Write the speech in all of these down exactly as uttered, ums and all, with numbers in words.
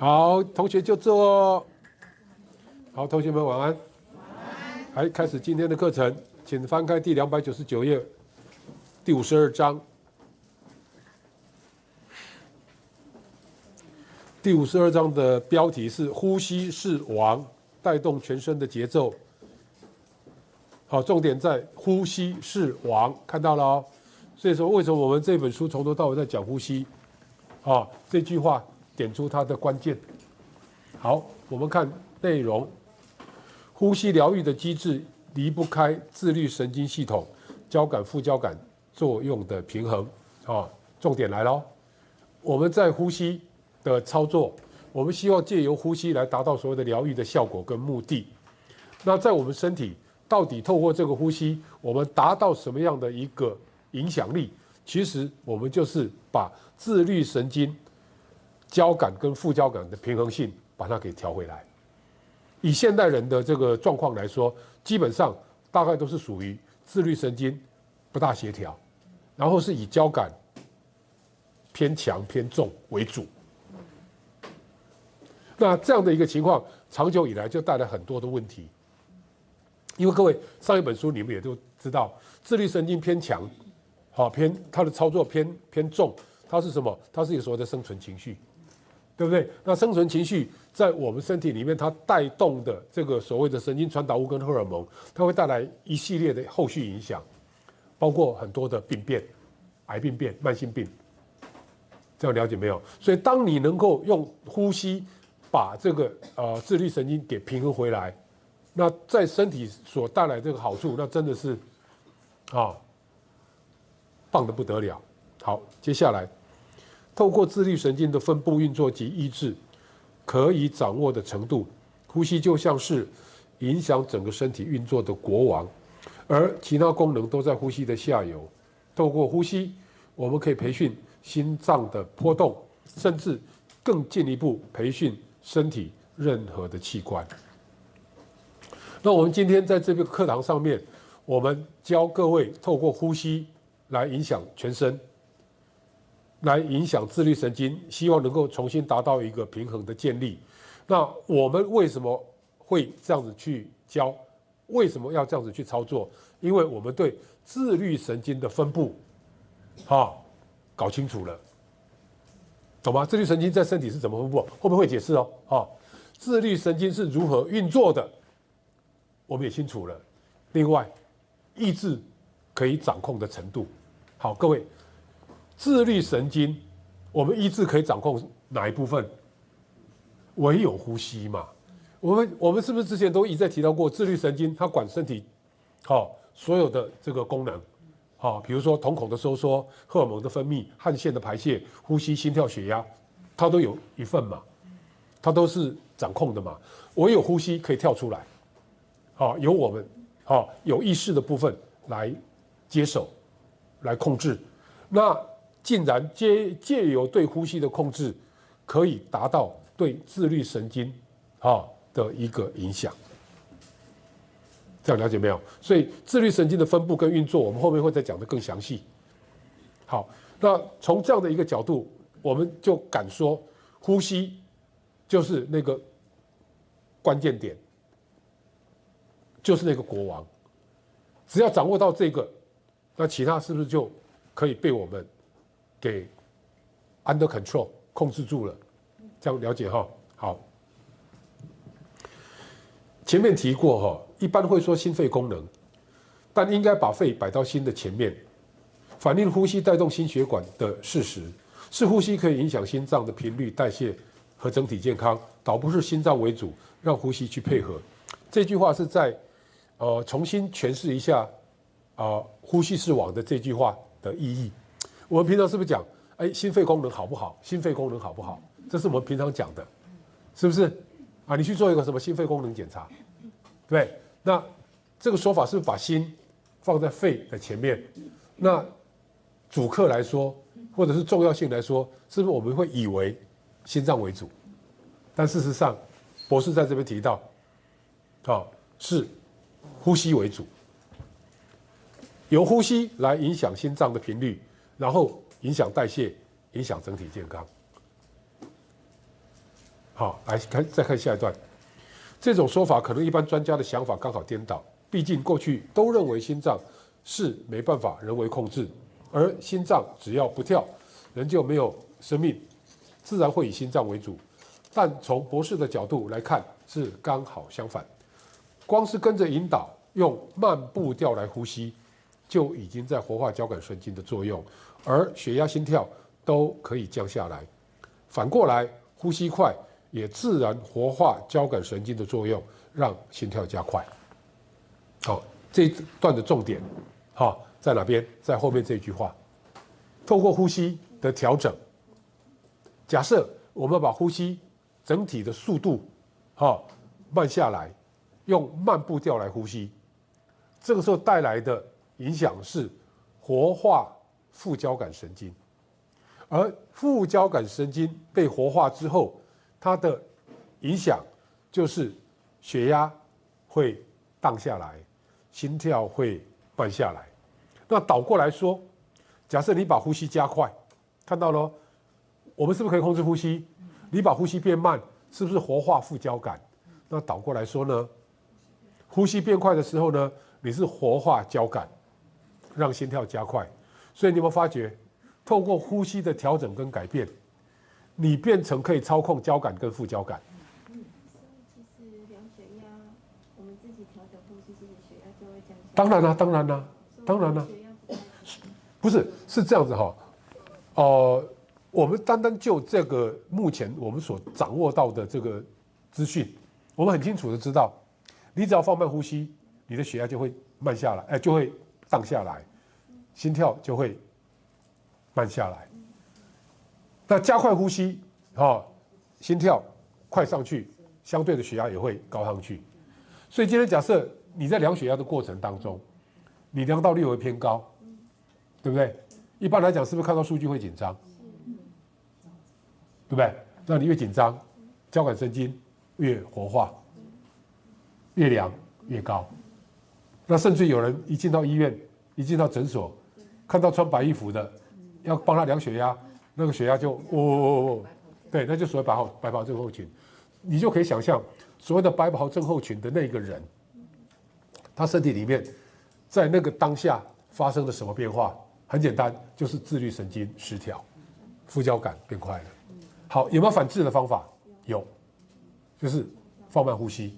好，同学就坐。好，同学们晚安。晚安。来，开始今天的课程，请翻开第两百九十九页，第五十二章。第五十二章的标题是“呼吸是王，带动全身的节奏”。好，重点在“呼吸是王”，看到了哦。所以说，为什么我们这本书从头到尾在讲呼吸？啊，这句话点出它的关键。好，我们看内容。呼吸疗愈的机制离不开自律神经系统交感副交感作用的平衡。啊，重点来了，我们在呼吸的操作，我们希望借由呼吸来达到所谓的疗愈的效果跟目的。那在我们身体到底透过这个呼吸，我们达到什么样的一个影响力？其实我们就是把自律神经交感跟副交感的平衡性把它给调回来。以现代人的这个状况来说，基本上大概都是属于自律神经不大协调，然后是以交感偏强偏重为主。那这样的一个情况，长久以来就带来很多的问题。因为各位上一本书你们也都知道，自律神经偏强，好偏它的操作偏偏重，它是什么？它是一个所谓的生存情绪，对不对？那生存情绪在我们身体里面，它带动的这个所谓的神经传导物跟荷尔蒙，它会带来一系列的后续影响，包括很多的病变、癌病变、慢性病。这样了解没有？所以当你能够用呼吸把这个呃自律神经给平衡回来，那在身体所带来这个好处，那真的是啊棒得不得了。好，接下来透过自律神经的分布运作及抑制可以掌握的程度，呼吸就像是影响整个身体运作的国王，而其他功能都在呼吸的下游。透过呼吸，我们可以培训心脏的波动，甚至更进一步培训身体任何的器官。那我们今天在这个课堂上面，我们教各位透过呼吸来影响全身，来影响自律神经，希望能够重新达到一个平衡的建立。那我们为什么会这样子去教？为什么要这样子去操作？因为我们对自律神经的分布，啊，搞清楚了，懂吗？自律神经在身体是怎么分布？后面会解释哦。啊，自律神经是如何运作的，我们也清楚了。另外，意志可以掌控的程度，好，各位。自律神经，我们意志可以掌控哪一部分？唯有呼吸嘛。我们我们是不是之前都一再提到过，自律神经它管身体，好、哦、所有的这个功能，好、哦，比如说瞳孔的收缩、荷尔蒙的分泌、汗腺的排泄、呼吸、心跳、血压，它都有一份嘛，它都是掌控的嘛。唯有呼吸可以跳出来，好、哦，由我们好、哦、有意识的部分来接手，来控制。那竟然借借由对呼吸的控制，可以达到对自律神经啊的一个影响。这样了解没有？所以自律神经的分布跟运作，我们后面会再讲得更详细。好，那从这样的一个角度，我们就敢说，呼吸就是那个关键点，就是那个国王。只要掌握到这个，那其他是不是就可以被我们给 under control 控制住了？这样了解哈？好，前面提过哈，一般会说心肺功能，但应该把肺摆到心的前面，反映呼吸带动心血管的事实，是呼吸可以影响心脏的频率、代谢和整体健康，倒不是心脏为主，让呼吸去配合。这句话是在呃重新诠释一下啊、呃“呼吸是王”的这句话的意义。我们平常是不是讲，哎，心肺功能好不好？心肺功能好不好？这是我们平常讲的，是不是？啊，你去做一个什么心肺功能检查，对不对？那这个说法是不是把心放在肺的前面？那主客来说，或者是重要性来说，是不是我们会以为心脏为主？但事实上，博士在这边提到，啊，是呼吸为主，由呼吸来影响心脏的频率。然后影响代谢，影响整体健康。 好，来看再看下一段。这种说法可能一般专家的想法刚好颠倒，毕竟过去都认为心脏是没办法人为控制，而心脏只要不跳，人就没有生命，自然会以心脏为主。但从博士的角度来看，是刚好相反。光是跟着引导，用慢步调来呼吸，就已经在活化交感神经的作用，而血压、心跳都可以降下来。反过来，呼吸快也自然活化交感神经的作用，让心跳加快。好，这一段的重点，好，在哪边？在后面这句话。透过呼吸的调整，假设我们把呼吸整体的速度，好，慢下来，用慢步调来呼吸，这个时候带来的影响是活化副交感神经，而副交感神经被活化之后，它的影响就是血压会荡下来，心跳会慢下来。那倒过来说，假设你把呼吸加快，看到了，我们是不是可以控制呼吸？你把呼吸变慢，是不是活化副交感？那倒过来说呢？呼吸变快的时候呢，你是活化交感，让心跳加快。所以你有没有发觉，透过呼吸的调整跟改变，你变成可以操控交感跟副交感。 嗯，所以其实量血压，我们自己调整呼吸，其实血压就会降下来。 当然啦、啊，当然啦、啊，当然啦、啊。不是，是这样子哈，呃，我们单单就这个目前我们所掌握到的这个资讯，我们很清楚的知道，你只要放慢呼吸，你的血压就会慢下来，哎、呃，就会荡下来，心跳就会慢下来。那加快呼吸，哈，心跳快上去，相对的血压也会高上去。所以今天假设你在量血压的过程当中，你量到略微偏高。对不对？一般来讲，是不是看到数据会紧张？对不对？那你越紧张，交感神经越活化，越量越高。那甚至有人一进到医院，一进到诊所，看到穿白衣服的，要帮他量血压，那个血压就哦哦哦哦，对，那就所谓白袍白袍症候群。你就可以想象，所谓的白袍症候群的那个人，他身体里面在那个当下发生了什么变化？很简单，就是自律神经失调，副交感变快了。好，有没有反制的方法？有，就是放慢呼吸。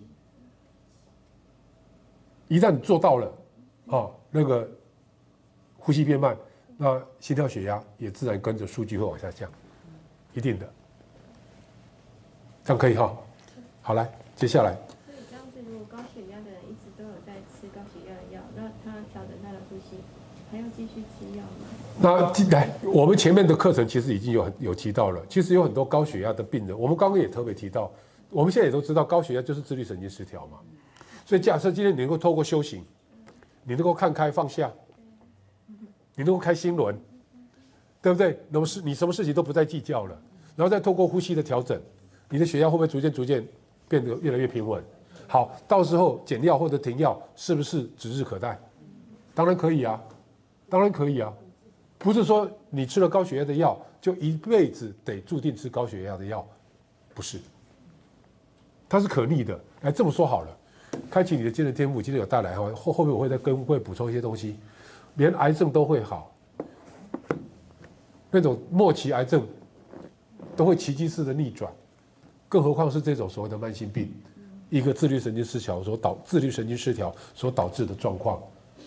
一旦你做到了，哦，那个呼吸变慢，那心跳血压也自然跟着数据会往下降，一定的。这样可以哈？好，来，接下来。 所以这样子，如果高血压的人一直都有在吃高血压的药，那他调整他的呼吸。还要继续吃药吗？ 那来，我们前面的课程其实已经有有提到了，其实有很多高血压的病人，我们刚刚也特别提到，我们现在也都知道高血压就是自律神经失调嘛。所以假设今天你能够透过修行，你能够看开放下，你能够开心轮，对不对？那么是你什么事情都不再计较了，然后再透过呼吸的调整，你的血压会不会逐渐逐渐变得越来越平稳？好，到时候减药或者停药是不是指日可待？当然可以啊。当然可以啊，不是说你吃了高血压的药就一辈子得注定吃高血压的药，不是，它是可逆的。哎，这么说好了，开启你的精神天赋，今天有带来哈，后后面我会再跟会补充一些东西，连癌症都会好，那种末期癌症都会奇迹式的逆转，更何况是这种所谓的慢性病，一个自律神经失调所导自律神经失调所导致的状况。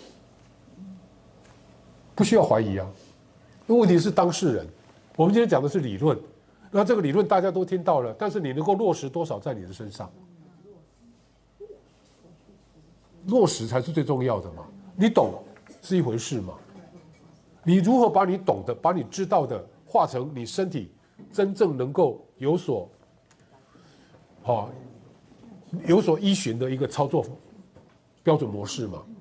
不需要怀疑啊，问题是当事人。我们今天讲的是理论，那这个理论大家都听到了，但是你能够落实多少在你的身上？落实才是最重要的嘛。你懂是一回事嘛，你如何把你懂的、把你知道的化成你身体真正能够有所，好、哦，有所依循的一个操作标准模式嘛？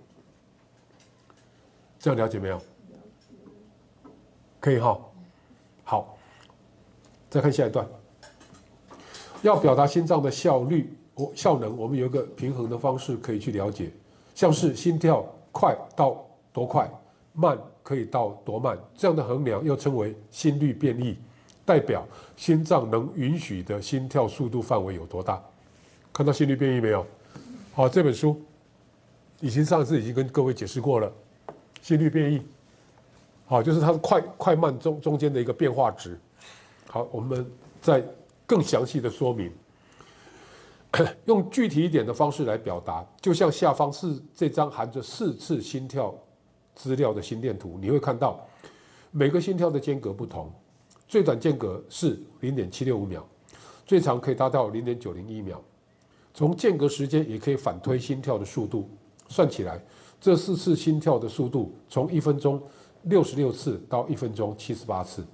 这样了解没有？可以哈，好，再看下一段。要表达心脏的效率、效能，我们有一个平衡的方式可以去了解，像是心跳快到多快，慢可以到多慢，这样的衡量又称为心率变异， 代表心脏能允许的心跳速度范围有多大？看到心率变异没有？好，这本书已经上次已经跟各位解释过了，心率变异，好，就是它的快快慢中中间的一个变化值。好，我们再更详细的说明，用具体一点的方式来表达，就像下方是这张含着四次心跳资料的心电图，你会看到每个心跳的间隔不同，最短间隔是 零点七六五秒，最长可以达到 零点九零一秒。从间隔时间也可以反推心跳的速度，算起来，这四次心跳的速度从一分钟六十六次到一分钟七十八次。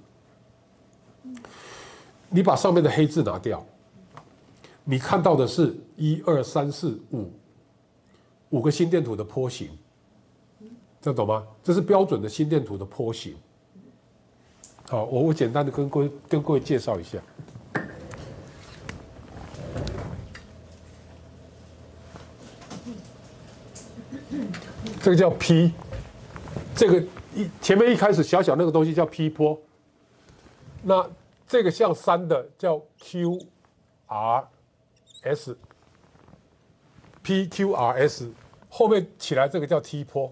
你把上面的黑字拿掉，你看到的是一二三四五五个心电图的波形，这样懂吗？这是标准的心电图的波形。好，我我简单的跟各位跟各位介绍一下。这个叫 P， 这个一前面一开始小小那个东西叫 P 波，那这个像三的叫 Q R S，P Q R S 后面起来这个叫 T 波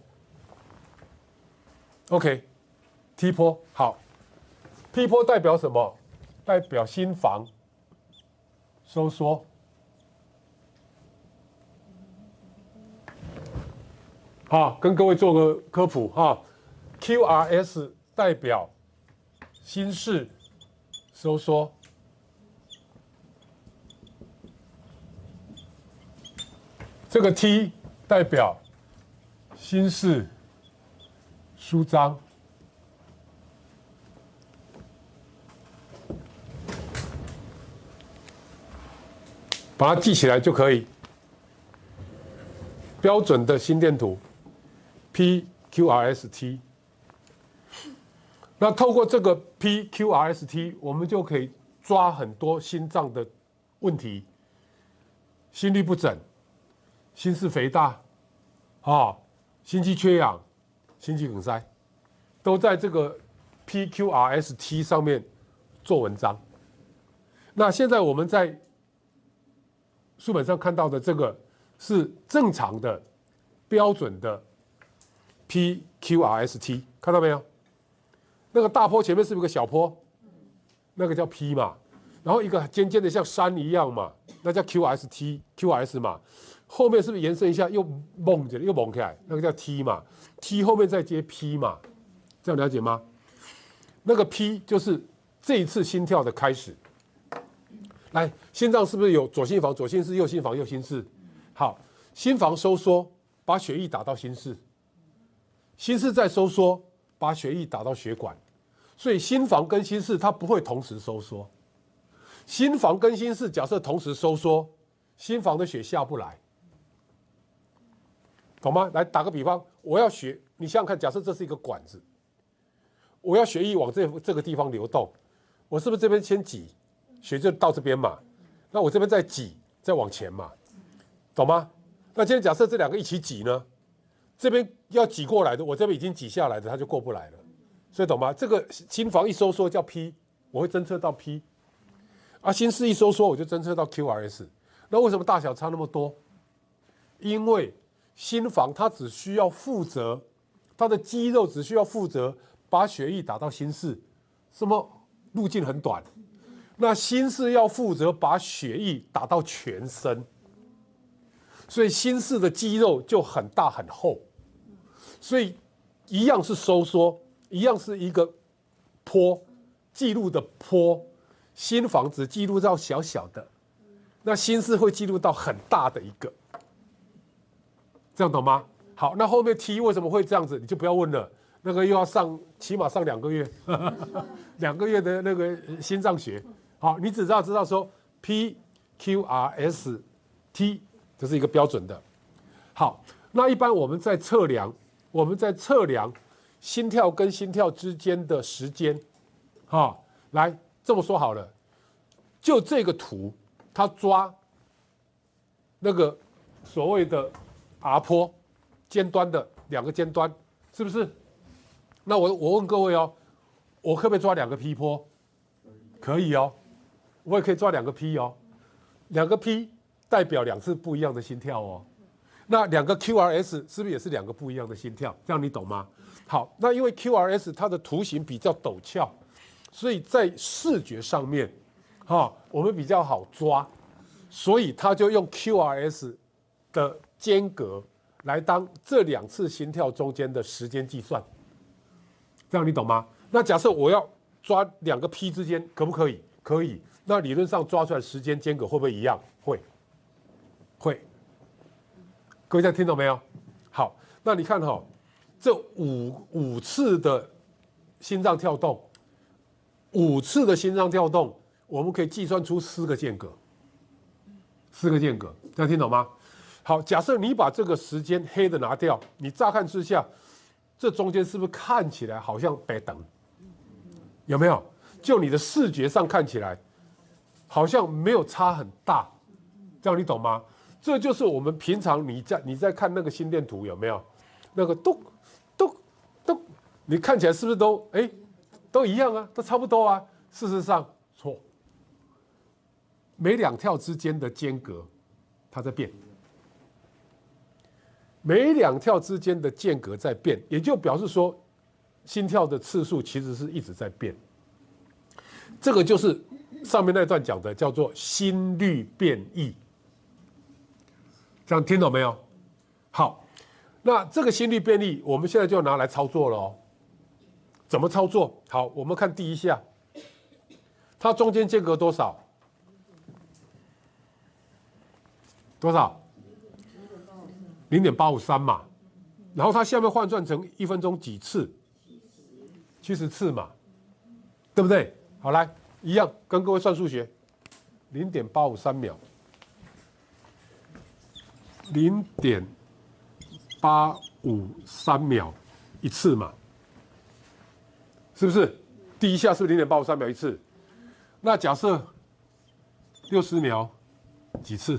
，OK，T 波好 ，P 波代表什么？代表心房收缩。好，跟各位做个科普哈 ，Q R S 代表心室收缩，这个 T 代表心室舒张，把它记起来就可以。标准的心电图。P Q R S T， 那透过这个 P Q R S T， 我们就可以抓很多心脏的问题，心律不整、心室肥大、啊、心肌缺氧、心肌梗塞，都在这个 P Q R S T 上面做文章。那现在我们在书本上看到的这个是正常的、标准的。P Q R S T 看到没有？那个大坡前面是不是有个小坡？那个叫 P 嘛，然后一个尖尖的像山一样嘛，那叫 Q R S T Q R S 嘛。后面是不是延伸一下又猛起来，又猛起来？那个叫 T 嘛 ，T 后面再接 P 嘛，这样了解吗？那个 P 就是这一次心跳的开始。来，心脏是不是有左心房、左心室、右心房、右心室？好，心房收缩，把血液打到心室。心室在收缩，把血液打到血管，所以心房跟心室它不会同时收缩。心房跟心室假设同时收缩，心房的血下不来，懂吗？来打个比方，我要血，你想想看，假设这是一个管子，我要血液往这这个地方流动，我是不是这边先挤，血就到这边嘛？那我这边再挤，再往前嘛，懂吗？那今天假设这两个一起挤呢？这边要挤过来的，我这边已经挤下来的，它就过不来了，所以懂吗？这个心房一收缩叫 P， 我会侦测到 P， 啊，心室一收缩我就侦测到 Q R S。那为什么大小差那么多？因为心房它只需要负责，它的肌肉只需要负责把血液打到心室，什么路径很短。那心室要负责把血液打到全身，所以心室的肌肉就很大很厚。所以一样是收缩，一样是一个坡，记录的坡，心房只记录到小小的，那心室会记录到很大的一个，这样懂吗？好，那后面 T 为什么会这样子，你就不要问了，那个又要上，起码上两个月，两个月的那个心脏学。好，你只要知道说 P Q R S T 这是一个标准的。好，那一般我们在测量。我们在测量心跳跟心跳之间的时间，哈，来这么说好了，就这个图，它抓那个所谓的 R 波尖端的两个尖端，是不是？那我我问各位哦，我可不可以抓两个 P 波？ 可以哦，我也可以抓两个 P 哦，两个 P 代表两次不一样的心跳哦。那两个 Q R S 是不是也是两个不一样的心跳？这样你懂吗？好，那因为 Q R S 它的图形比较陡峭，所以在视觉上面，哈、哦，我们比较好抓，所以他就用 Q R S 的间隔来当这两次心跳中间的时间计算。这样你懂吗？那假设我要抓两个 P 之间，可不可以？可以。那理论上抓出来时间间隔会不会一样？会，会。各位这样听懂没有？好，那你看哈、哦，这五五次的心脏跳动，五次的心脏跳动，我们可以计算出四个间隔，四个间隔，这样听懂吗？好，假设你把这个时间黑的拿掉，你乍看之下，这中间是不是看起来好像白等？有没有？就你的视觉上看起来，好像没有差很大，这样你懂吗？这就是我们平常你在你在看那个心电图有没有？那个咚咚咚，你看起来是不是都哎都一样啊，都差不多啊？事实上错，每两跳之间的间隔它在变，每两跳之间的间隔在变，也就表示说心跳的次数其实是一直在变。这个就是上面那段讲的叫做心率变异。这样听懂没有？好，那这个心率变异，我们现在就拿来操作了哦。怎么操作？好，我们看第一下，它中间间隔多少？多少？零点八五三嘛。然后它下面换算成一分钟几次？七十次嘛，对不对？好，来，一样跟各位算数学，零点八五三秒。零点八五三秒一次嘛，是不是？第一下是零点八五三秒一次，那假设六十秒几次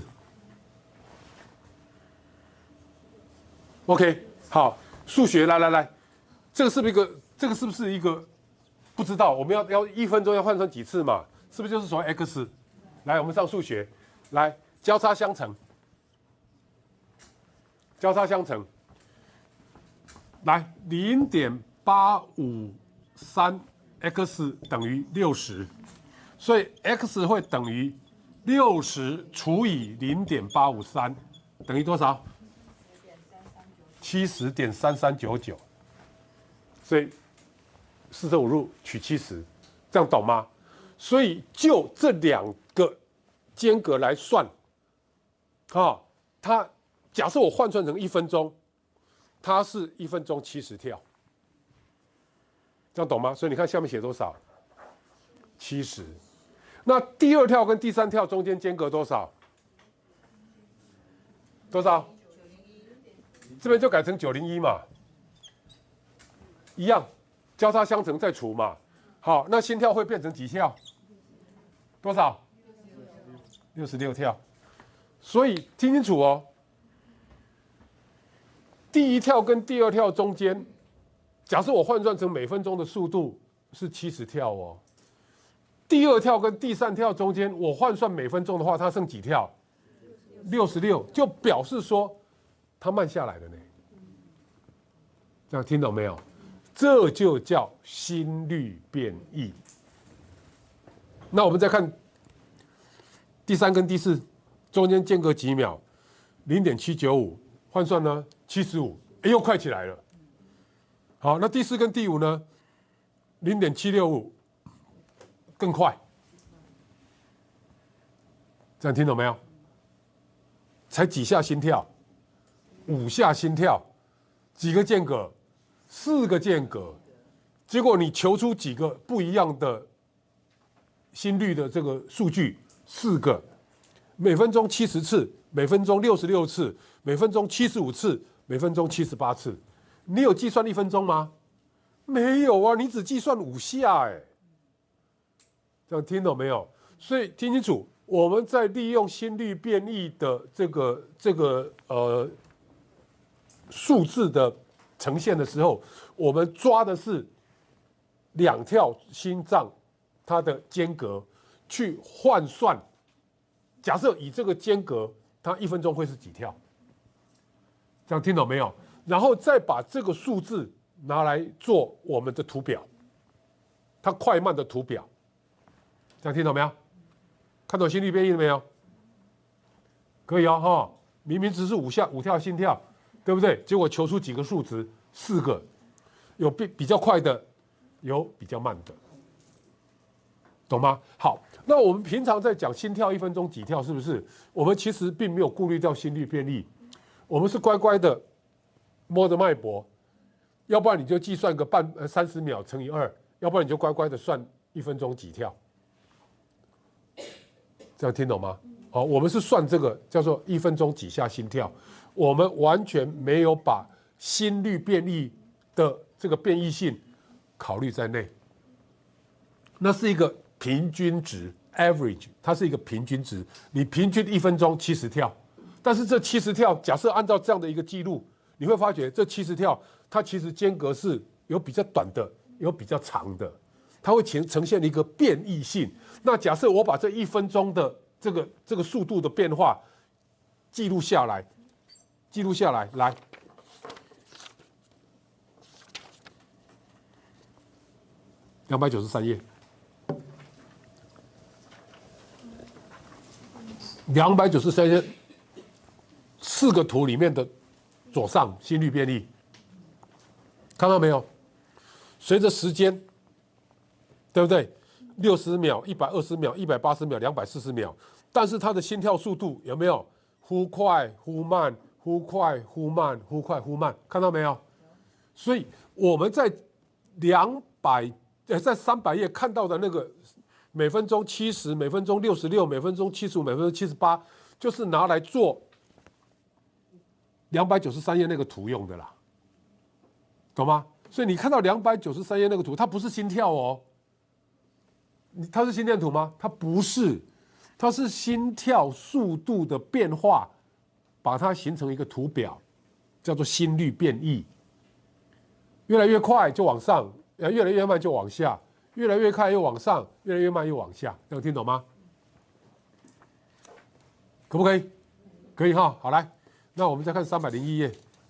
？OK， 好，数学来来来，这个是不是一个？这个是不是一个？不知道，我们要要一分钟要换成几次嘛？是不是就是所谓 x？ 来，我们上数学，来交叉相乘。交叉相乘，来零点八五三 x 等于六十，所以 x 会等于六十除以零点八五三，等于多少？七十点三三九九。所以四舍五入取七十，这样懂吗？所以就这两个间隔来算，啊、哦，它。假设我换算成一分钟，它是一分钟七十跳，这样懂吗？所以你看下面写多少？七十。那第二跳跟第三跳中间间隔多少？多少？这边就改成九零一嘛，一样，交叉相乘再除嘛。好，那心跳会变成几跳？多少？六十六跳。所以听清楚哦。第一跳跟第二跳中间，假设我换算成每分钟的速度是七十跳哦。第二跳跟第三跳中间，我换算每分钟的话，它剩几跳？六十六，就表示说它慢下来了呢。这样听懂没有？这就叫心率变异。那我们再看第三跟第四，中间间隔几秒？零点七九五，换算呢？七十五，哎，又快起来了。好，那第四跟第五呢？零点七六五，更快。这样听懂没有？才几下心跳？五下心跳，几个间隔？四个间隔。结果你求出几个不一样的心率的这个数据？四个，每分钟七十次，每分钟六十六次，每分钟七十五次。每分钟七十八次，你有计算一分钟吗？没有啊，你只计算五下哎。这样听懂没有？所以听清楚，我们在利用心率变异的这个这个呃数字的呈现的时候，我们抓的是两跳心脏它的间隔去换算。假设以这个间隔，它一分钟会是几跳？这样听懂没有？然后再把这个数字拿来做我们的图表，它快慢的图表。这样听懂没有？看懂心率变异了没有？可以哦，哈，明明只是五下五跳心跳，对不对？结果求出几个数值，四个，有比比较快的，有比较慢的，懂吗？好，那我们平常在讲心跳一分钟几跳，是不是？我们其实并没有顾虑到心率变异，我们是乖乖的摸着脉搏，要不然你就计算个半呃三十秒乘以二，要不然你就乖乖的算一分钟几跳。这样听懂吗？好，我们是算这个叫做一分钟几下心跳，我们完全没有把心率变异的这个变异性考虑在内。那是一个平均值 ，average， 它是一个平均值。你平均一分钟七十跳，但是这七十跳，假设按照这样的一个记录，你会发觉这七十跳，它其实间隔是有比较短的，有比较长的。它会呈呈现一个变异性。那假设我把这一分钟的这个这个速度的变化记录下来，记录下来，来，两百九十三页，两百九十三页，四个图里面的左上心率变异，看到没有？随着时间。对不对？六十秒、一百二十秒、一百八十秒、两百四十秒，但是它的心跳速度有没有忽快忽慢、忽快忽慢、忽快忽慢？看到没有？所以我们在两百呃在三百页看到的那个每分钟七十、每分钟六十六、每分钟七十五、每分钟七十八，就是拿来做两百九十三页那个图用的啦，懂吗？所以你看到两百九十三页那个图，它不是心跳哦。它是心电图吗？它不是，它是心跳速度的变化，把它形成一个图表，叫做心率变异。越来越快就往上，越来越慢就往下，越来越快又往上，越来越慢又往下，这样听懂吗？可不可以？可以哈。好，来，那我们再看三百零一页。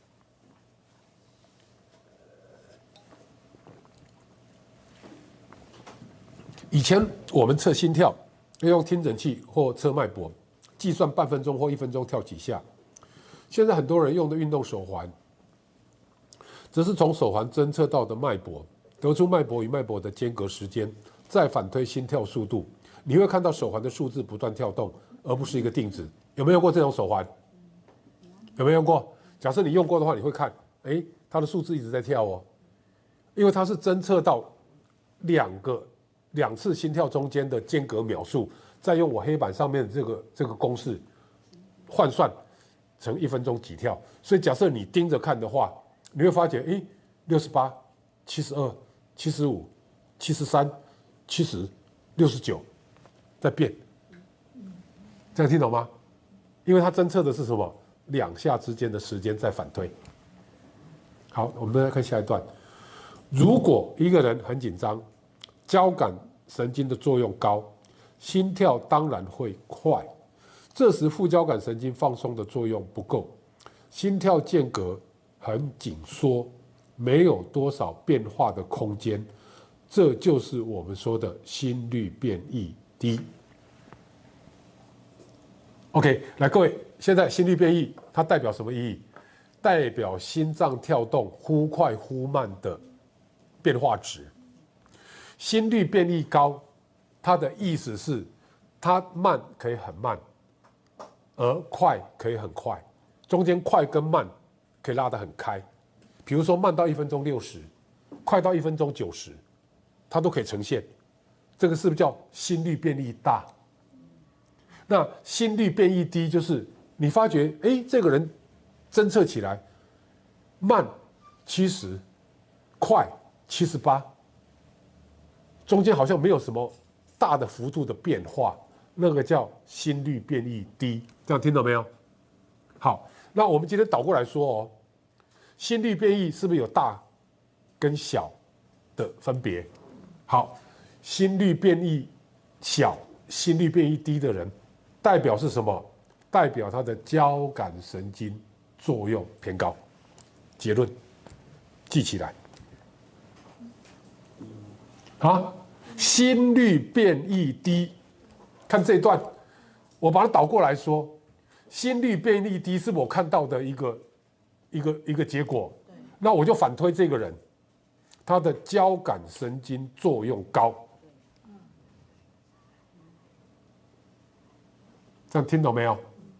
以前我们测心跳要用听诊器或测脉搏，计算半分钟或一分钟跳几下。现在很多人用的运动手环，则是从手环侦测到的脉搏，得出脉搏与脉搏的间隔时间，再反推心跳速度。你会看到手环的数字不断跳动，而不是一个定值。有没有用过这种手环？有没有用过？假设你用过的话，你会看，哎，它的数字一直在跳哦，因为它是侦测到两个。两次心跳中间的间隔秒数，再用我黑板上面的这个这个公式换算成一分钟几跳。所以假设你盯着看的话，你会发觉，哎，六十八、七十二、七十五、七十三、七十、六十九，在变。这样听懂吗？因为它侦测的是什么？两下之间的时间在反推。好，我们再看下一段。如果一个人很紧张，交感神经的作用高，心跳当然会快。这时副交感神经放松的作用不够，心跳间隔很紧缩，没有多少变化的空间，这就是我们说的心率变异低。OK， 来各位，现在心率变异它代表什么意义？代表心脏跳动忽快忽慢的变化值。心率变异高，它的意思是，它慢可以很慢，而快可以很快，中间快跟慢可以拉得很开。比如说慢到一分钟六十，快到一分钟九十，它都可以呈现。这个是不是叫心率变异大？那心率变异低，就是你发觉，哎，这个人侦测起来慢七十，快七十八。中间好像没有什么大的幅度的变化，那个叫心率变异低，这样听懂没有？好，那我们今天倒过来说哦，心率变异是不是有大跟小的分别？好， 心率变异小、心率变异低的人，代表是什么？代表他的交感神经作用偏高。结论记起来。啊，心率变异低，看这一段，我把它倒过来说，心率变异低是我看到的一个一个一个结果，那我就反推这个人，他的交感神经作用高。这样听懂没有？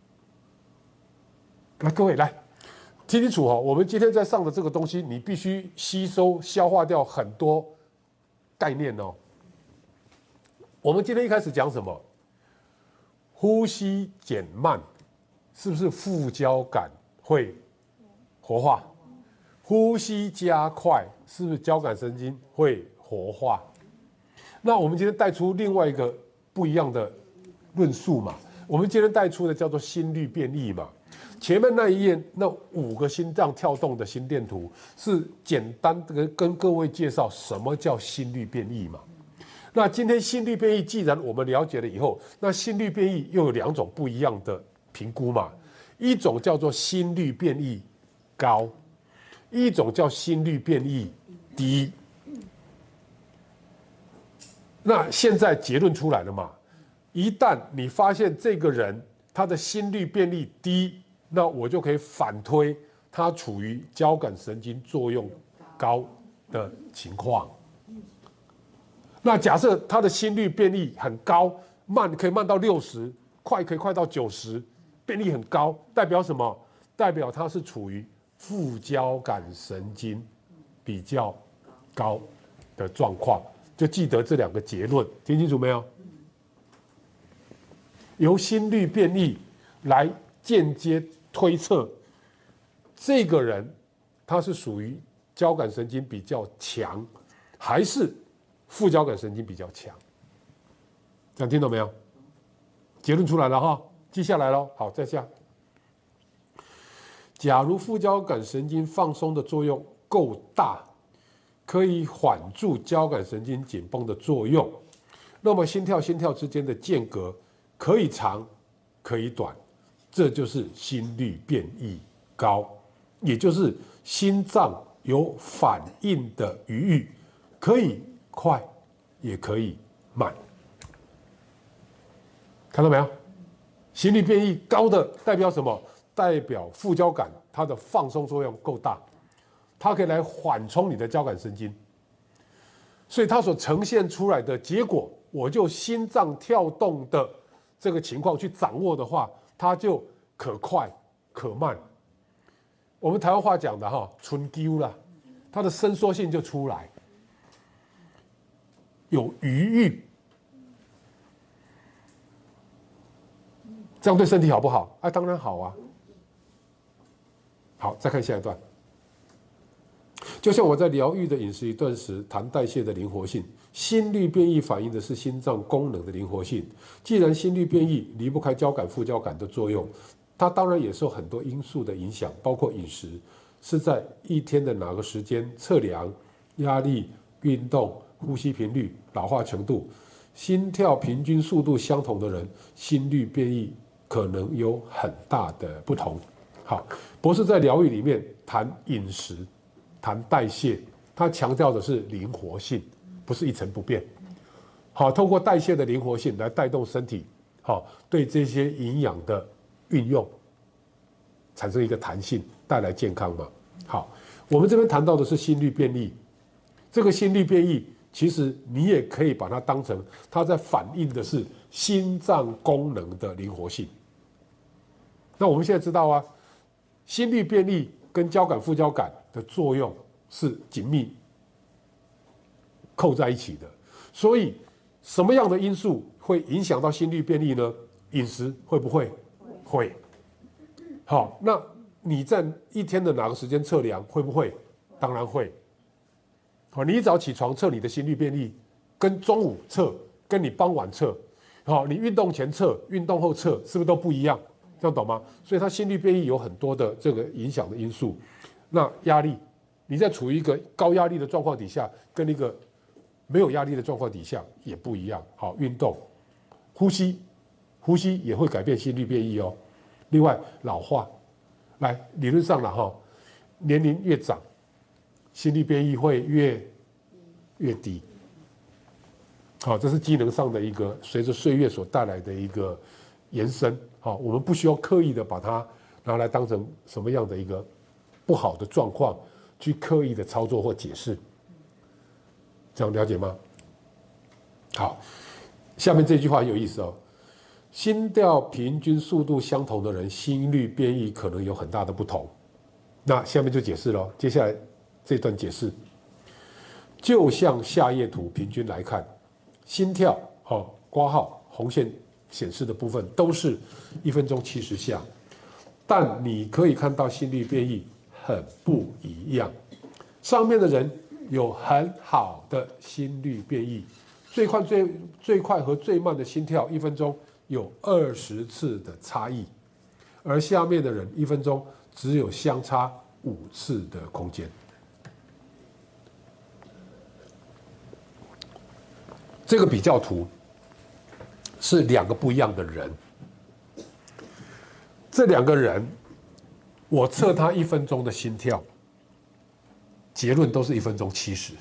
来，各位来听清楚哦，我们今天在上的这个东西，你必须吸收、消化掉很多概念哦。我们今天一开始讲什么？呼吸减慢，是不是副交感会活化？呼吸加快，是不是交感神经会活化？那我们今天带出另外一个不一样的论述嘛？我们今天带出的叫做心率变异嘛。前面那一页那五个心脏跳动的心电图是简单的跟各位介绍什么叫心率变异嘛。那今天心率变异既然我们了解了以后，那心率变异又有两种不一样的评估嘛，一种叫做心率变异高，一种叫心率变异低。那现在结论出来了嘛，一旦你发现这个人他的心率变异低，那我就可以反推他处于交感神经作用高的情况。那假设他的心率变异很高，慢可以慢到六十，快可以快到九十，变异很高，代表什么？代表他是处于副交感神经比较高的状况。就记得这两个结论，听清楚没有？由心率变异来间接推测，这个人他是属于交感神经比较强，还是副交感神经比较强？这样听懂没有？结论出来了哈，记下来咯。好，再下。假如副交感神经放松的作用够大，可以缓住交感神经紧绷的作用，那么心跳心跳之间的间隔可以长，可以短，这就是心率变异高，也就是心脏有反应的余裕，可以快，也可以慢。看到没有？心率变异高的代表什么？代表副交感它的放松作用够大，它可以来缓冲你的交感神经，所以它所呈现出来的结果，我就心脏跳动的这个情况去掌握的话，它就可快可慢。我们台湾话讲的哈，春丢啦，它的伸缩性就出来，有余裕，这样对身体好不好？啊，当然好啊。好，再看下一段。就像我在疗愈的饮食一段时谈代谢的灵活性，心率变异反映的是心脏功能的灵活性。既然心率变异离不开交感副交感的作用，它当然也受很多因素的影响，包括饮食是在一天的哪个时间测量、压力、运动、呼吸频率、老化程度、心跳平均速度相同的人，心率变异可能有很大的不同。好，博士在疗愈里面谈饮食、谈代谢，他强调的是灵活性，不是一成不变。好，透过代谢的灵活性来带动身体，好，对这些营养的运用产生一个弹性，带来健康嘛。好，我们这边谈到的是心率变异，这个心率变异其实你也可以把它当成它在反映的是心脏功能的灵活性。那我们现在知道啊，心率变异跟交感副交感的作用是紧密扣在一起的，所以什么样的因素会影响到心率变异呢？饮食会不会？会。好，那你在一天的哪个时间测量会不会？当然会。好，你一早起床测你的心率变异，跟中午测，跟你傍晚测，好，你运动前测，运动后测，是不是都不一样？这样懂吗？所以它心率变异有很多的这个影响的因素。那压力，你在处于一个高压力的状况底下，跟一个没有压力的状况底下也不一样。好，运动、呼吸，呼吸也会改变心率变异哦。另外，老化，来理论上了哈，年龄越长，心率变异会越越低。好，这是机能上的一个随着岁月所带来的一个延伸。好，我们不需要刻意的把它拿来当成什么样的一个不好的状况去刻意的操作或解释。这样了解吗？好，下面这句话很有意思哦。心跳平均速度相同的人，心率变异可能有很大的不同。那下面就解释了，接下来这段解释，就像下页图平均来看，心跳哦，括号红线显示的部分都是一分钟七十下，但你可以看到心率变异很不一样。上面的人有很好的心率变异，最快最最快和最慢的心跳一分钟有二十次的差异，而下面的人一分钟只有相差五次的空间。这个比较图是两个不一样的人，这两个人，我测他一分钟的心跳，结论都是一分钟七十，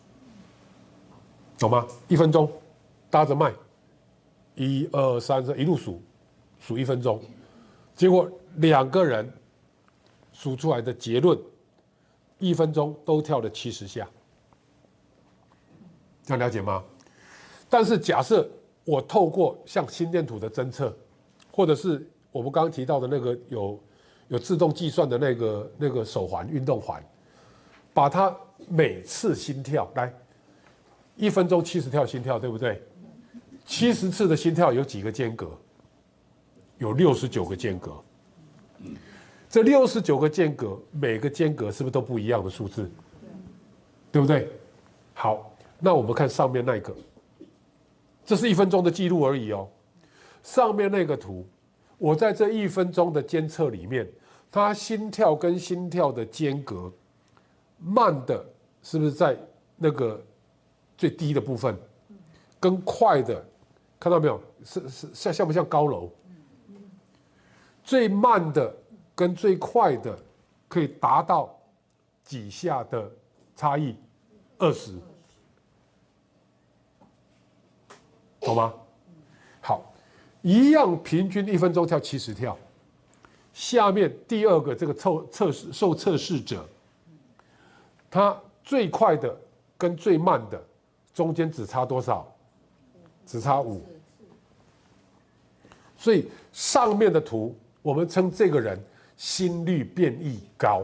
懂吗？一分钟搭着脉，一二三四一路数，数一分钟，结果两个人数出来的结论，一分钟都跳了七十下，这样了解吗？但是假设我透过像心电图的侦测，或者是我们刚刚提到的那个有有自动计算的那个那个手环运动环，把它每次心跳来一分钟七十跳心跳，对不对？七十次的心跳有几个间隔？有六十九个间隔。这六十九个间隔，每个间隔是不是都不一样的数字？对不对？好，那我们看上面那个。这是一分钟的记录而已哦。上面那个图，我在这一分钟的监测里面，它心跳跟心跳的间隔，慢的是不是在那个最低的部分，跟快的，看到没有？是是像像不像高楼？最慢的跟最快的可以达到几下的差异？二十。懂吗？好，一样平均一分钟跳七十跳。下面第二个这个测测试受测试者，他最快的跟最慢的中间只差多少？只差五。所以上面的图我们称这个人心率变异高，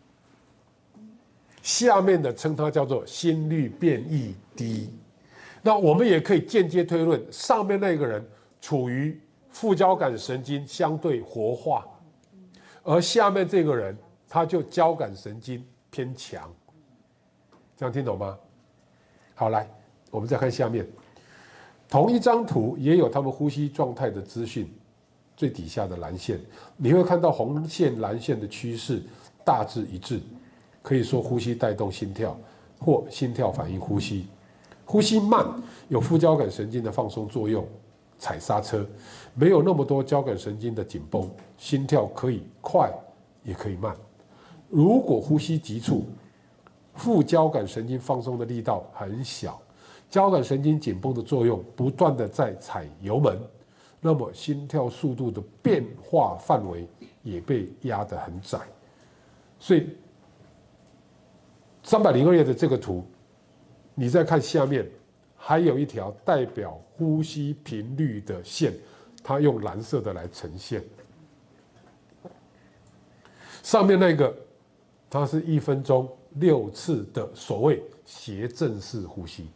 下面的称它叫做心率变异低。那我们也可以间接推论，上面那个人处于副交感神经相对活化，而下面这个人他就交感神经偏强。这样听懂吗？好，来，我们再看下面，同一张图也有他们呼吸状态的资讯，最底下的蓝线，你会看到红线、蓝线的趋势大致一致，可以说呼吸带动心跳，或心跳反应呼吸。呼吸慢有副交感神经的放松作用，踩刹车，没有那么多交感神经的紧绷，心跳可以快也可以慢。如果呼吸急促，副交感神经放松的力道很小，交感神经紧绷的作用不断的在踩油门，那么心跳速度的变化范围也被压得很窄。所以三百零二页的这个图，你再看下面，还有一条代表呼吸频率的线，它用蓝色的来呈现。上面那个，它是一分钟六次的所谓斜正式呼吸。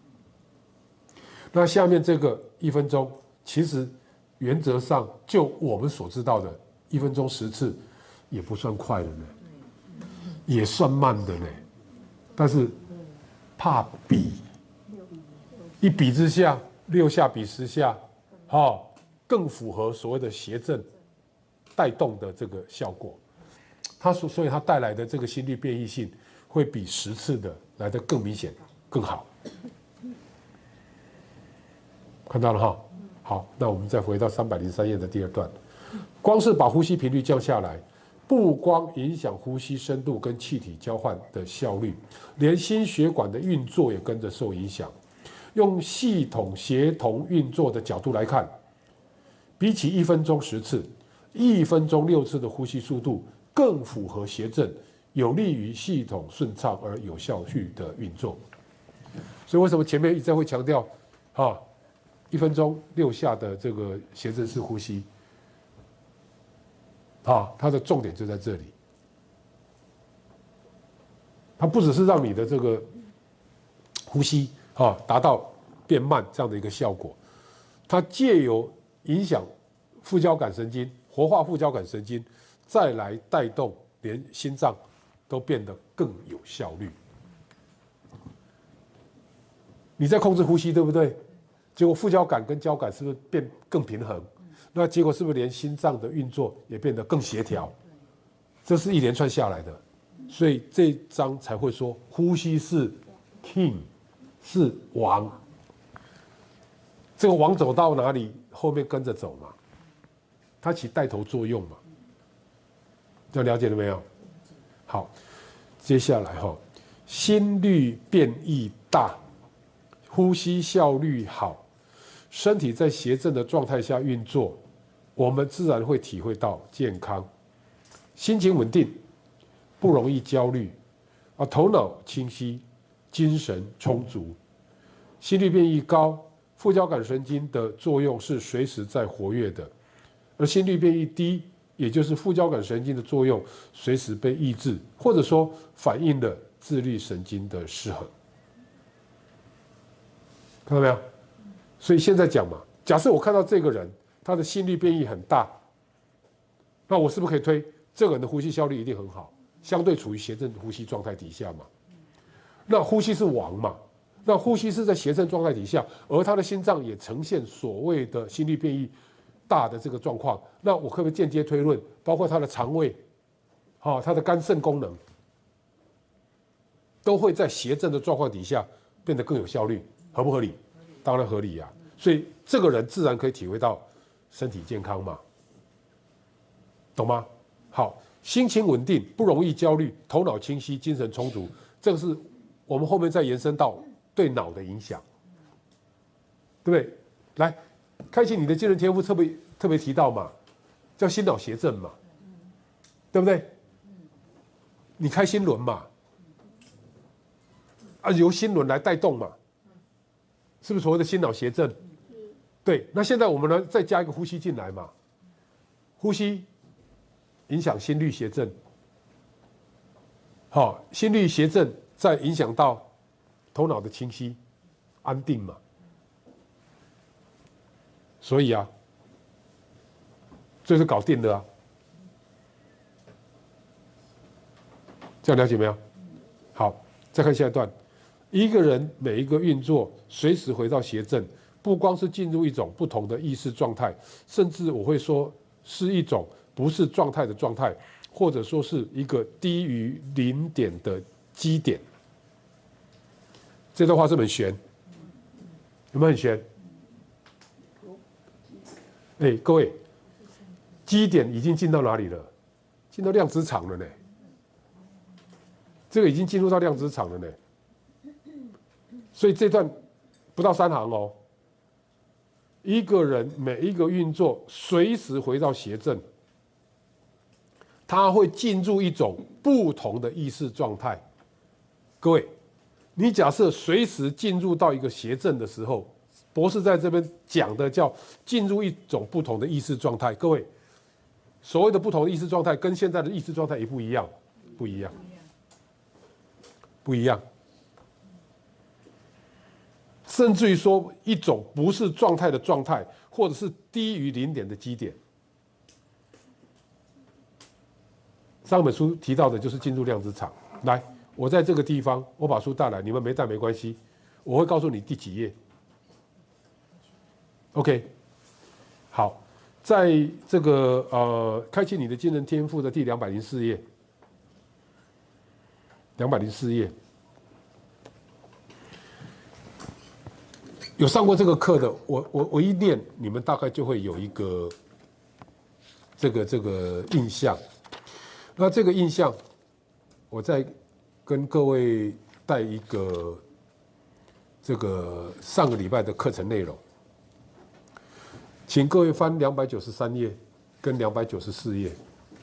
那下面这个一分钟，其实原则上就我们所知道的，一分钟十次也不算快的呢，也算慢的呢，但是怕比，一比之下，六下比十下，哦，更符合所谓的谐振带动的这个效果。它所所以它带来的这个心率变异性，会比十次的来得更明显、更好。 看到了哈。好，那我们再回到三百零三页的第二段，光是把呼吸频率降下来，不光影响呼吸深度跟气体交换的效率，连心血管的运作也跟着受影响。用系统协同运作的角度来看，比起一分钟十次，一分钟六次的呼吸速度更符合协振，有利于系统顺畅而有效率的运作。所以为什么前面一直会强调啊，一分钟六下的这个协振式呼吸啊，它的重点就在这里。它不只是让你的这个呼吸啊达到变慢这样的一个效果，它借由影响副交感神经，活化副交感神经，再来带动连心脏都变得更有效率。你在控制呼吸，对不对？结果副交感跟交感是不是变更平衡？那结果是不是连心脏的运作也变得更协调？这是一连串下来的，所以这一章才会说呼吸是 king， 是王。这个王走到哪里，后面跟着走嘛，它起带头作用嘛。这样了解了没有？好，接下来哈，心率变异大，呼吸效率好，身体在协振的状态下运作，我们自然会体会到健康，心情稳定，不容易焦虑，啊，头脑清晰，精神充足，心率变异高。副交感神经的作用是随时在活跃的，而心率变异低，也就是副交感神经的作用随时被抑制，或者说反映了自律神经的失衡。看到没有？所以现在讲嘛，假设我看到这个人他的心率变异很大，那我是不是可以推这个人的呼吸效率一定很好，相对处于协振呼吸状态底下嘛？那呼吸是王嘛？那呼吸是在协振状态底下，而他的心脏也呈现所谓的心率变异大的这个状况，那我可不可以间接推论，包括他的肠胃，啊，他的肝肾功能，都会在协振的状况底下变得更有效率，合不合理？当然合理呀、啊。所以这个人自然可以体会到身体健康嘛，懂吗？好，心情稳定，不容易焦虑，头脑清晰，精神充足，这个是我们后面再延伸到对脑的影响，对不对？来，开启你的惊人天赋，特别特别提到嘛，叫心脑协振嘛，对不对？你开心轮嘛，啊，由心轮来带动嘛，是不是所谓的心脑协振？对，那现在我们呢，再加一个呼吸进来嘛，呼吸影响心律协振，好，心律协振再影响到头脑的清晰、安定嘛。所以啊，这就搞定了啊。这样了解没有？好，再看下一段。一个人每一个运作，随时回到协振，不光是进入一种不同的意识状态，甚至我会说是一种不是状态的状态，或者说是一个低于零点的基点。这段话是不是很玄？有没有很玄？哎，各位，基点已经进到哪里了？进到量子场了呢。这个已经进入到量子场了呢。所以这段不到三行哦。一个人每一个运作，随时回到协振，他会进入一种不同的意识状态。各位，你假设随时进入到一个协振的时候，博士在这边讲的叫进入一种不同的意识状态。各位，所谓的不同的意识状态，跟现在的意识状态也不一样，不一样，不一样。甚至于说一种不是状态的状态，或者是低于零点的基点。上本书提到的就是进入量子场。来，我在这个地方，我把书带来，你们没带没关系，我会告诉你第几页。OK， 好，在这个呃，开启你的惊人天赋的第两百零四页，两百零四页。 有上过这个课的，我我我一念，你们大概就会有一个这个这个印象。那这个印象，我再跟各位带一个这个上个礼拜的课程内容，请各位翻两百九十三页跟两百九十四页。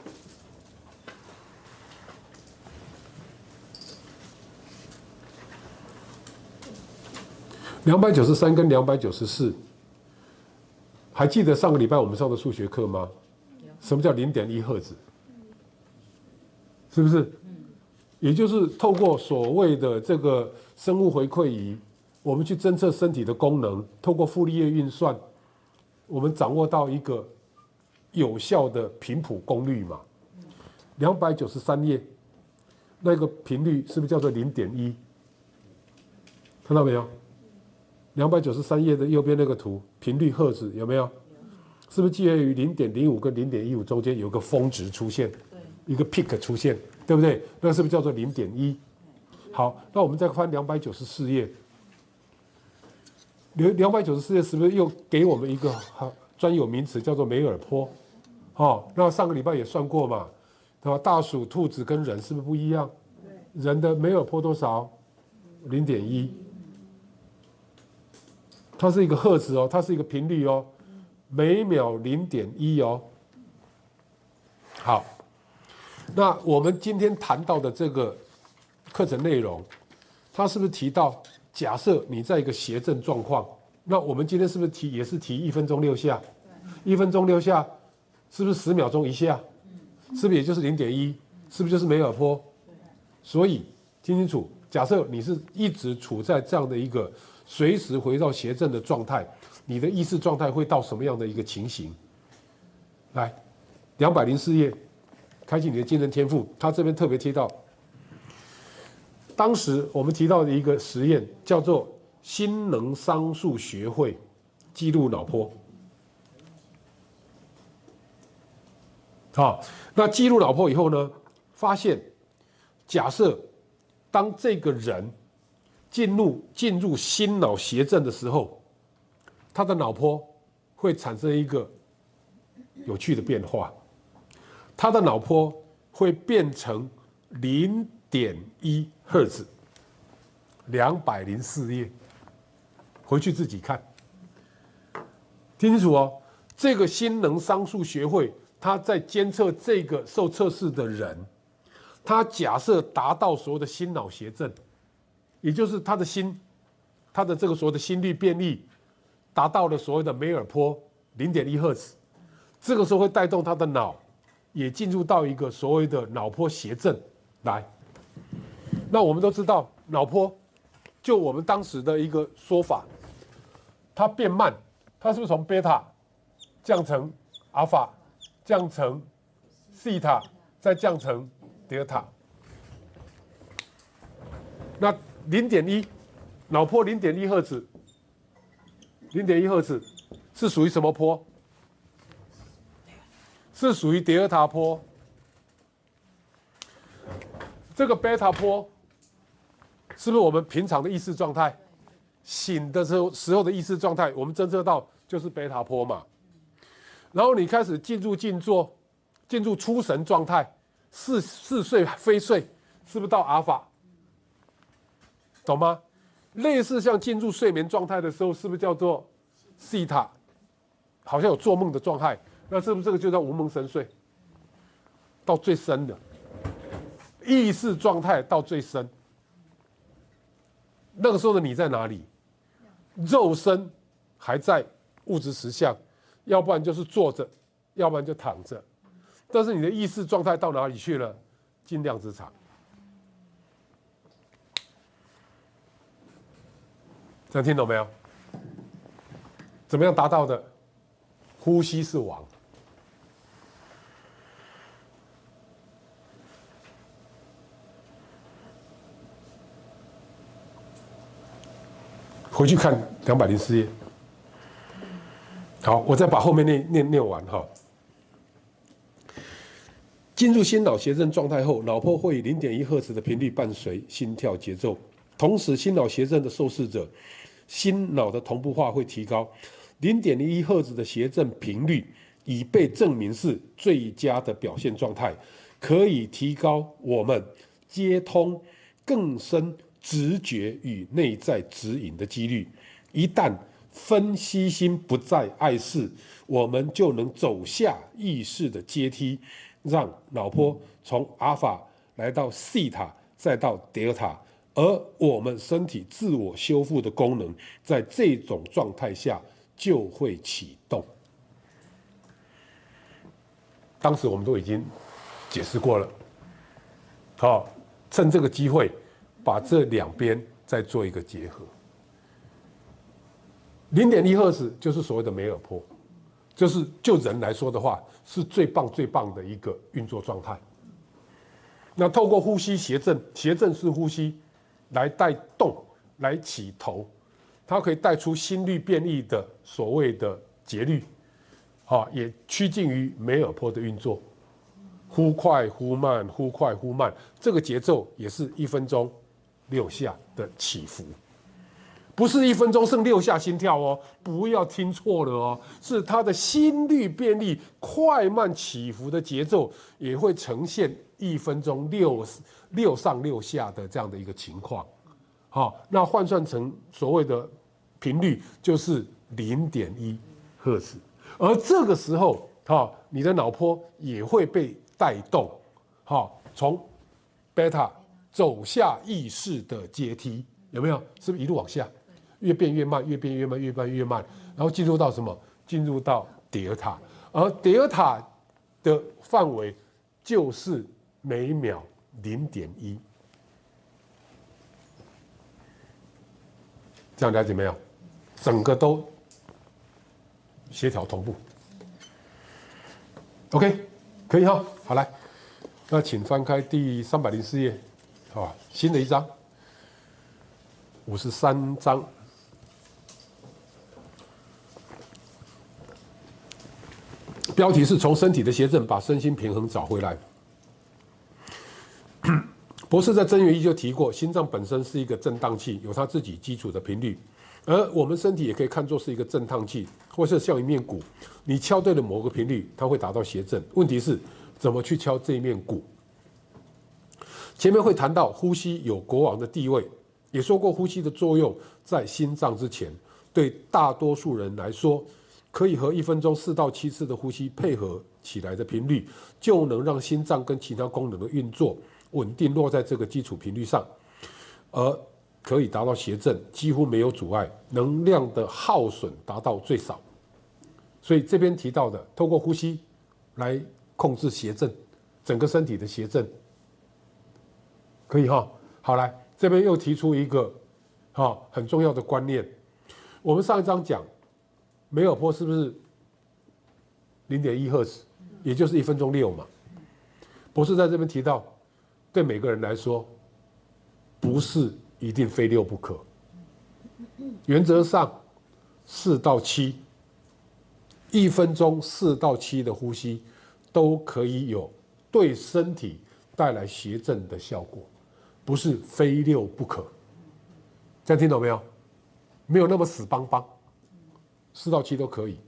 两百九十三跟两百九十四，还记得上个礼拜我们上的数学课吗？什么叫零点一赫兹？是不是？也就是透过所谓的这个生物回馈仪，我们去侦测身体的功能，透过傅立叶运算，我们掌握到一个有效的频谱功率嘛。两百九十三页那个频率是不是叫做零点一？看到没有？两百九十三页的右边那个图，频率赫兹有没有？是不是介于零点零五跟零点一五中间有个峰值出现，一个 peak 出现，对不对？那是不是叫做零点一？好，那我们再翻两百九十四页，两百九十四页是不是又给我们一个专有名词叫做梅尔坡？哦，那上个礼拜也算过嘛，对吧？大鼠、兔子跟人是不是不一样？人的梅尔坡多少？零点一。它是一个赫兹哦，它是一个频率哦，每秒零点一哦。好，那我们今天谈到的这个课程内容，它是不是提到，假设你在一个谐振状况，那我们今天是不是提也是提一分钟六下？一分钟六下，是不是十秒钟一下？是不是也就是零点一？是不是就是梅尔坡？所以听清楚，假设你是一直处在这样的一个随时回到谐振的状态，你的意识状态会到什么样的一个情形？来，两百零四页，开启你的精神天赋。他这边特别提到，当时我们提到的一个实验叫做心能商数学会记录脑波。好，那记录脑波以后呢，发现假设当这个人进入进入心脑谐振的时候，他的脑波会产生一个有趣的变化，他的脑波会变成零点一赫兹，两百零四页，回去自己看，听清楚哦。这个心能商数学会，他在监测这个受测试的人，他假设达到所谓的心脑谐振。也就是他的心，他的这个所谓的心率变异，达到了所谓的梅尔坡零点一赫兹，这个时候会带动他的脑也进入到一个所谓的脑波谐振来。那我们都知道，脑波就我们当时的一个说法，它变慢，它是不是从贝塔降成阿尔法，降成西塔，再降成德尔塔？那零点一，脑波零点一赫兹，零点一赫兹是属于什么波？是属于德尔塔波。这个贝塔波是不是我们平常的意识状态？醒的时候时候的意识状态，我们侦测到就是贝塔波嘛。然后你开始进入静坐，进入出神状态，似似睡非睡，是不是到阿尔法？懂吗？类似像进入睡眠状态的时候，是不是叫做西塔？好像有做梦的状态，那是不是这个就叫无梦深睡？到最深的意识状态到最深，那个时候的你在哪里？肉身还在物质实相，要不然就是坐着，要不然就躺着，但是你的意识状态到哪里去了？尽量之场。这样听懂没有？怎么样达到的？呼吸是王。回去看两百零四页。好，我再把后面念念念完哈。进入心脑谐振状态后，脑波会以零点一赫兹的频率伴随心跳节奏，同时心脑谐振的受试者心脑的同步化会提高。零点一赫兹的谐振频率已被证明是最佳的表现状态，可以提高我们接通更深直觉与内在指引的几率。一旦分析心不再碍事，我们就能走下意识的阶梯，让脑波从阿尔法来到西塔，再到德尔塔，而我们身体自我修复的功能，在这种状态下就会启动。当时我们都已经解释过了，好，趁这个机会把这两边再做一个结合。零点一赫兹就是所谓的梅尔波，就是就人来说的话，是最棒最棒的一个运作状态。那透过呼吸谐振，谐振式呼吸来带动，来起头，它可以带出心率变异的所谓的节律，好，也趋近于梅尔波的运作，忽快忽慢，忽快忽慢，这个节奏也是一分钟六下的起伏。不是一分钟剩六下心跳哦，不要听错了哦，是它的心率变异快慢起伏的节奏也会呈现一分钟六六上六下的这样的一个情况。好，那换算成所谓的频率就是零点一赫兹，而这个时候，哈，你的脑波也会被带动，哈，从贝塔走下意识的阶梯，有没有？是不是一路往下？越变越慢，越变越慢，越变越慢，然后进入到什么？进入到德尔塔，而德尔塔的范围就是每秒零点一，这样了解没有？整个都协调同步。OK， 可以哈，好来，那请翻开第三百零四页，好，新的一章，五十三章。标题是从身体的谐振把身心平衡找回来。博士在增援一就提过，心脏本身是一个振荡器，有它自己基础的频率，而我们身体也可以看作是一个振荡器，或是像一面鼓，你敲对了某个频率，它会达到谐振。问题是怎么去敲这一面鼓？前面会谈到呼吸有国王的地位，也说过呼吸的作用在心脏之前，对大多数人来说，可以和一分钟四到七次的呼吸配合起来的频率，就能让心脏跟其他功能的运作稳定落在这个基础频率上，而可以达到谐振，几乎没有阻碍，能量的耗损达到最少。所以这边提到的，透过呼吸来控制谐振，整个身体的谐振，可以哈。好，来这边又提出一个哈很重要的观念，我们上一章讲。梅尔波是不是零点一赫兹，也就是一分钟六嘛？博士在这边提到，对每个人来说，不是一定非六不可。原则上，四到七，一分钟四到七的呼吸，都可以有对身体带来谐振的效果，不是非六不可。这样听懂没有？没有那么死邦邦。四到七都可以，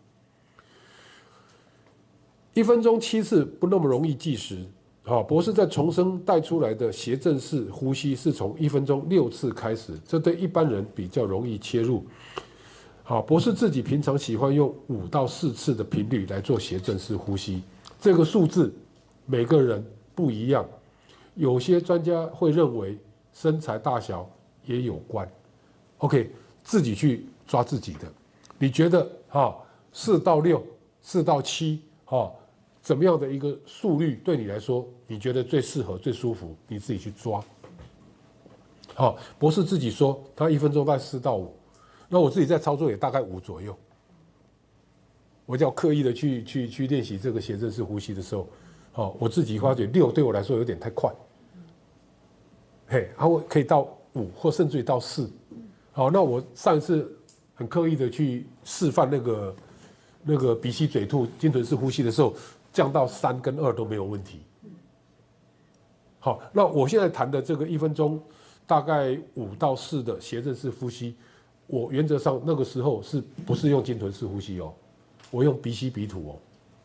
一分钟七次不那么容易计时。好，博士在重生带出来的谐振式呼吸是从一分钟六次开始，这对一般人比较容易切入。好，博士自己平常喜欢用五到四次的频率来做谐振式呼吸，这个数字每个人不一样，有些专家会认为身材大小也有关。OK， 自己去抓自己的。你觉得哈四到六、四到七哈怎么样的一个速率对你来说，你觉得最适合、最舒服？你自己去抓。好，博士自己说他一分钟大概四到五，那我自己在操作也大概五左右。我就要刻意的去去去练习这个谐振式呼吸的时候，好，我自己发觉六对我来说有点太快，嘿，然后可以到五或甚至于到四。好，那我上一次。很刻意的去示范那个那个鼻吸嘴吐鲸豚式呼吸的时候，降到三跟二都没有问题。好，那我现在谈的这个一分钟大概五到四的谐振式呼吸， 我原则上那个时候是不是用鲸豚式呼吸哦？我用鼻吸鼻吐哦。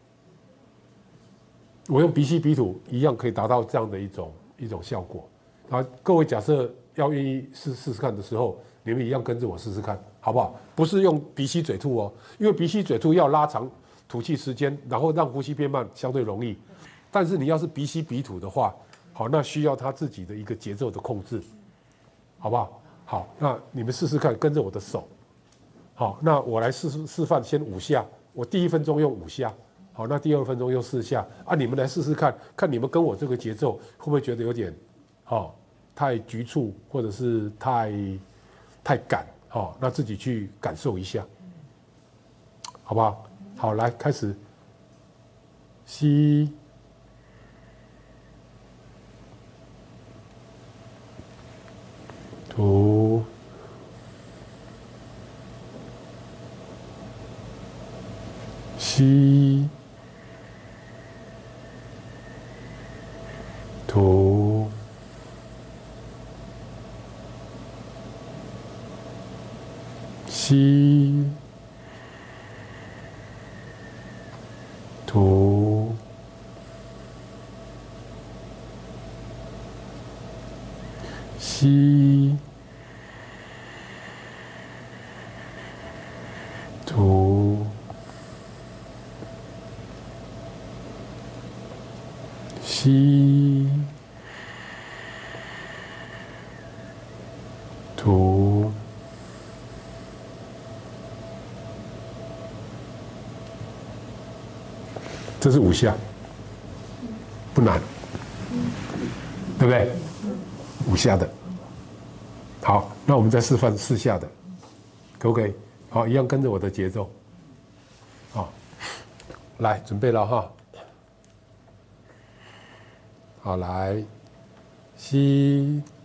我用鼻吸鼻吐一样可以达到这样的一种一种效果。啊，各位假设要愿意试试试看的时候，你们一样跟着我试试看，好不好？不是用鼻吸嘴吐哦，因为鼻吸嘴吐要拉长吐气时间，然后让呼吸变慢，相对容易。但是你要是鼻吸鼻吐的话，好，那需要他自己的一个节奏的控制，好不好？好，那你们试试看，跟着我的手。好，那我来示示范，先五下，我第一分钟用五下，好，那第二分钟用四下啊，你们来试试看，看你们跟我这个节奏会不会觉得有点，好，太局促或者是太太赶，好，那自己去感受一下，好不好？好，来开始，吸，吐。吸，吐，吸，吐，吸，吐。吸，吐，这是五下，不难，对不对？五下的，好，那我们再示范四下的，可不可以？好，一样跟着我的节奏，好，来，准备了哈。好，来，吸。